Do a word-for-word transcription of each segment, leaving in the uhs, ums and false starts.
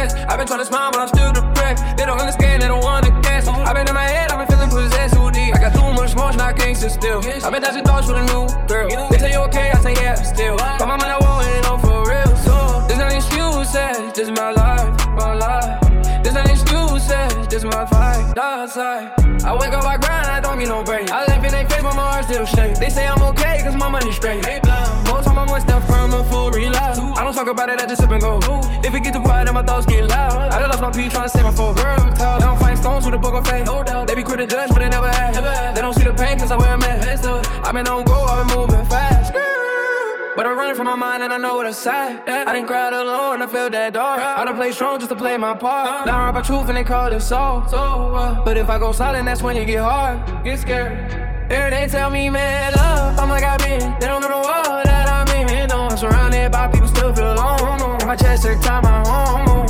stressed. I've been trying to smile, but I'm still depressed. They don't understand, they don't wanna guess. I've been in my head, I've been feeling possessed too deep. I got too much motion, I can't sit still. I've been dodging thoughts with a new girl. They tell you okay, I say yeah, still. But my mind, I won't ain't on for real. So, there's no excuses, this is my life, my life. There's no excuses, this is my fight, dark side. I wake up, I grind, I don't get no break. I laugh in they face, but my heart still shake. They say I'm okay, cause my money straight. Most time I'm one step from a full relapse. I don't talk about it, I just sip and go. If it get too quiet, then my thoughts get loud. I just lost my peace trying to save my full girl. They don't find stones with a book of fate. They be quick to judge, but they never have. They don't see the pain, cause I wear a mask. I've been on go, I've been moving fast. But I'm running from my mind and I know what I said. I didn't cry alone, I felt that dark. I done play strong just to play my part. Now I rap about truth and they call it soul. But if I go silent, that's when you get hard. Get scared. Here they tell me, man, love, I'm like I've been. They don't know the world that I'm in. I'm surrounded by people, still feel alone. My chest every time I home.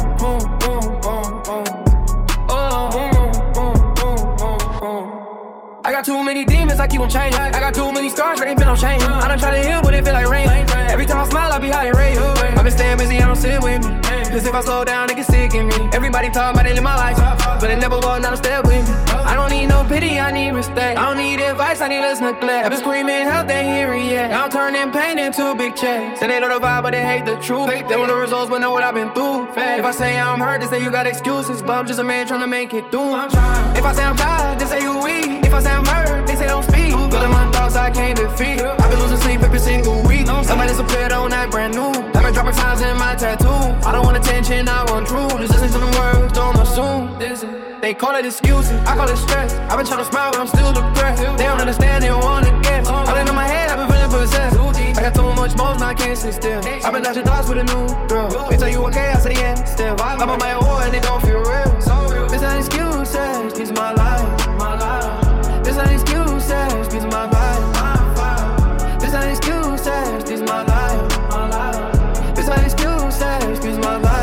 I got too many demons, I keep on changing. I got too many scars, but ain't been no change. I done try to heal, but it feel like rain. Every time I smile, I be high and raised. I been staying busy, I don't sit with me. Cause if I slow down, they get sick in me. Everybody talk about they live my life, but it never was, not a step with me. I don't need no pity, I need respect. I don't need advice, I need less neglect. I've been screaming help, they hear it yet. I'm turning pain into big checks. Say they know the vibe, but they hate the truth. They want the results, but know what I've been through. If I say I'm hurt, they say you got excuses. But I'm just a man trying to make it through. If I say I'm tired, they say you weak. If I say I'm hurt, they say don't speak. But in my thoughts, I can't defeat. I've been losing sleep every single week. Somebody disappeared on that brand new. I've been dropping signs in my tattoo. I don't want attention, I want truth. Just listen to the words, don't assume. They call it excuses, I call it stress. I've been trying to smile, but I'm still depressed. They don't understand, they don't wanna guess. All in my head, I've been feeling possessed. I got too much motion, I can't sit still. I've been dodging thoughts with a new girl. They tell you okay, I say yeah, still. I'm on my own and it don't feel real. This ain't excuses, this is my life. This ain't excuses, this is my life. This ain't excuses, this is my life. This ain't excuses, this is my life.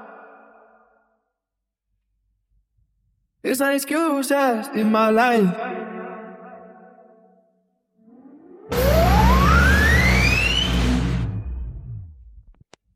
This ain't excuses, this is my life.